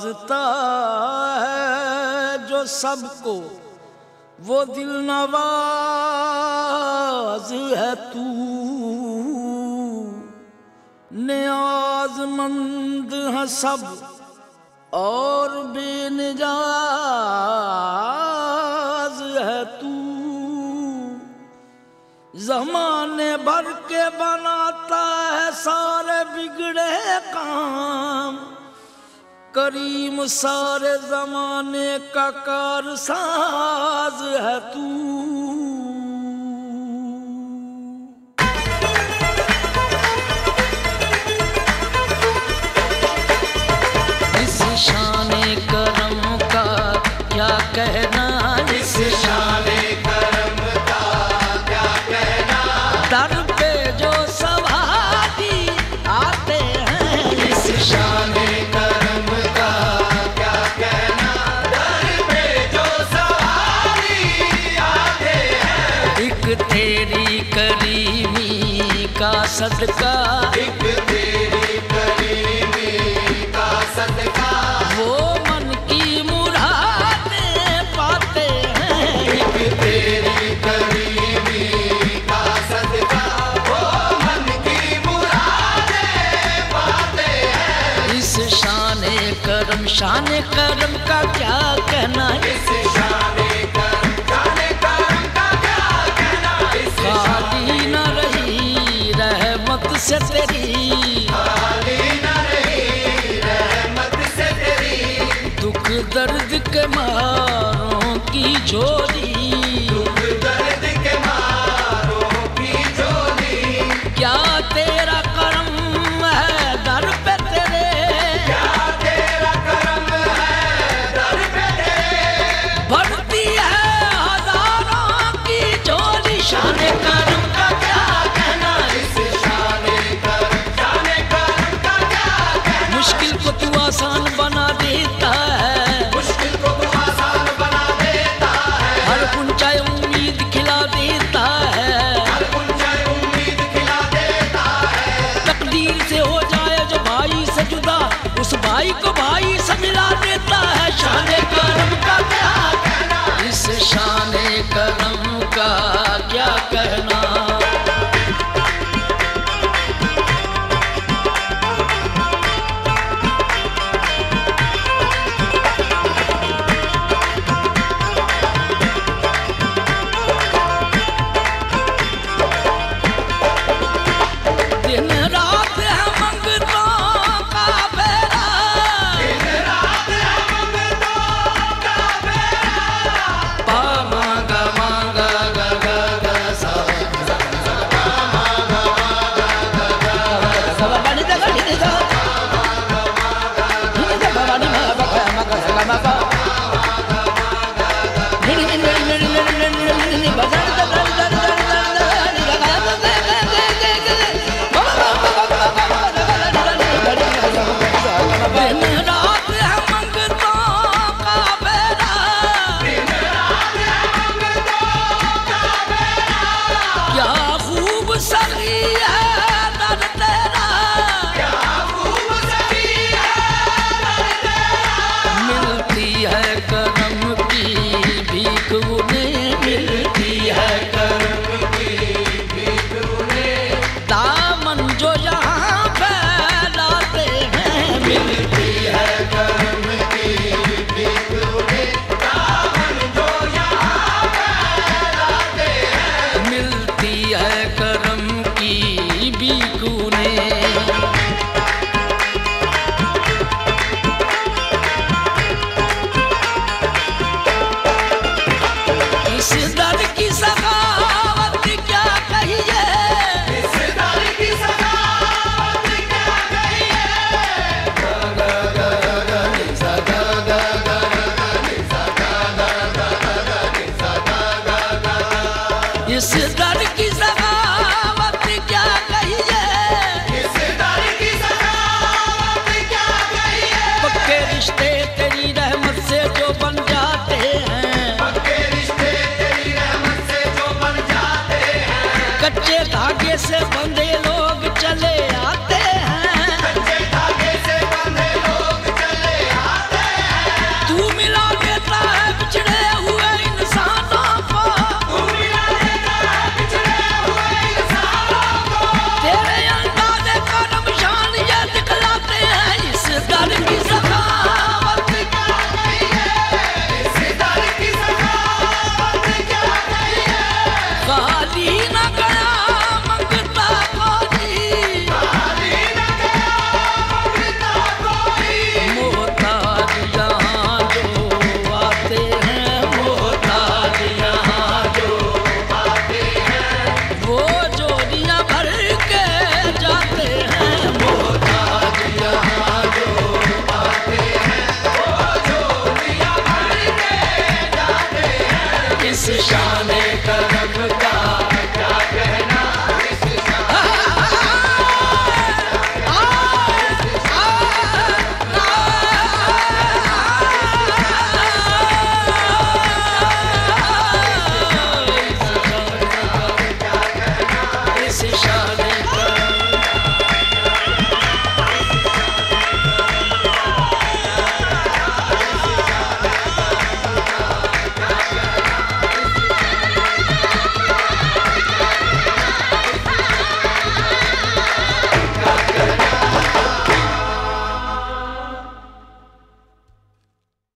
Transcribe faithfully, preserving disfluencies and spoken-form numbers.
नवाजता है जो सबको, वो दिल नवाज है तू। नियाज़मंद है सब और बेनियाज़ है तू। ज़माने भर के बनाता है सारे बिगड़े काम, करीम सारे ज़माने का कारसाज है तू। इस शाने करम का क्या कहना, इस शाने करम का क्या कहना। दर पे जो सवारी आते हैं, इस शाने करम का क्या कहना। दर पे जो सवारी आते हैं, एक तेरी करीमी का सदका, एक तेरी करीमी का सदका। वो मन की मुरादें पाते हैं, एक तेरी करीमी का सदका। वो मन की मुरादें पाते हैं। इस शाने करम, शाने करम का क्या कहना, इस शाने करम, शाने करम का क्या कहना। खाली न रही रहमत से तेरी, खाली न रही रहमत से तेरी। दुख दर्द के मारों की झोली, दुख दर्द के मारों की झोली। क्या तेरा करम है दर पे तेरे, क्या तेरा करम है दर पे तेरे। भरती है हजारों की झोली, शाने करम का क्या कहना, इस शाने करम, शाने करम का क्या कहना। मुश्किल को तू आसान बना देता है, मुश्किल को तू आसान बना देता है। हर ऊंचाई उम्मीद खिला देता है, हर ऊंचाई उम्मीद खिला देता है। तकदीर से हो जाए जो भाई से जुदा, उस भाई को भाई से मिला देता है। शाने करम का क्या कहना, इस शाने करम का क्या कहना। दिन रात है मंगतों का फेरा, दिन रात है मंगतों का फेरा। पा मांगा मांगा गा गा गा सा, पा मांगा मांगा गा गा गा सा। बनी दा बनी दा, बनी दा बनी मा बा मा का सा मा बा। नी नी नी नी नी नी नी नी बजा दा दा दा दा दा नी गा गा गा गा गा गा गा। दिन रात है मंगतों का फेरा, दिन रात है मंगतों का फेरा। क्या खूब सखी है दर तेरा, क्या खूब सखी है दर तेरा। मिलती है करम की भीख उन्हें, मिलती है करम की भीख उन्हें। दामन जो यहाँ फैलाते हैं, मिलती है करम की भीख उन्हें। दामन जो यहाँ फैलाते हैं, मिलती है करम की भीख उन्हें। इस दर की सखावत क्या कहिए, इस दर की सखावत क्या कहिए। गा गा गा गा नि सा गा गा गा गा नि सा गा गा गा गा नि सा गा गा गा। इस दर की सखावत क्या कहिए, इस दर की सखावत क्या कहिए। पक्के रिश्ते तेरी रहमत से जो बन जाते हैं, पक्के रिश्ते तेरी रहमत से जो बन जाते हैं। कच्चे धागे से बंधे